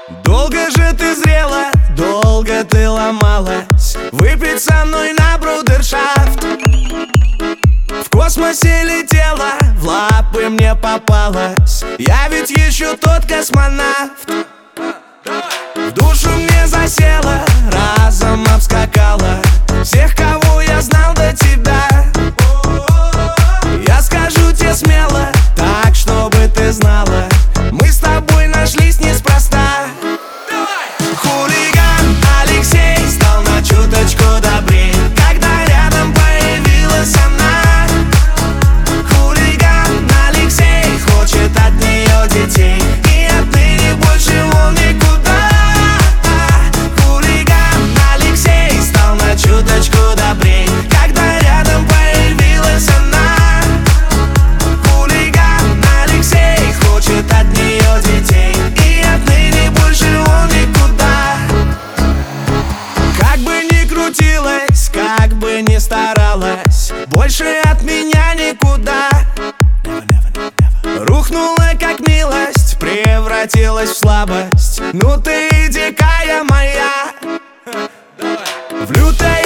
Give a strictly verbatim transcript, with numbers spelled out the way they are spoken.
Долго же ты зрела, долго ты ломалась. Выпить со мной на брудершафт. В космосе летела, в лапы мне попалась. Я ведь еще тот космонавт. В душу мне засела, разом обскакала всех, кого я знал до тебя. Я скажу тебе смело, так, чтобы ты знала, мы с тобой нашлись неспроста. Хулиган Алексей стал на чуточку добрей, когда рядом появилась она. Хулиган Алексей хочет от нее детей, и отныне больше он никуда. Хулиган Алексей стал на чуточку добрей, когда рядом появилась она. Хулиган Алексей хочет от нее детей, и отныне больше он никуда. Как бы ни крутилась, как бы ни старалась, больше от меня никуда. Рухнула как милость, превратилась в слабость. Ну ты дикая моя, в лютой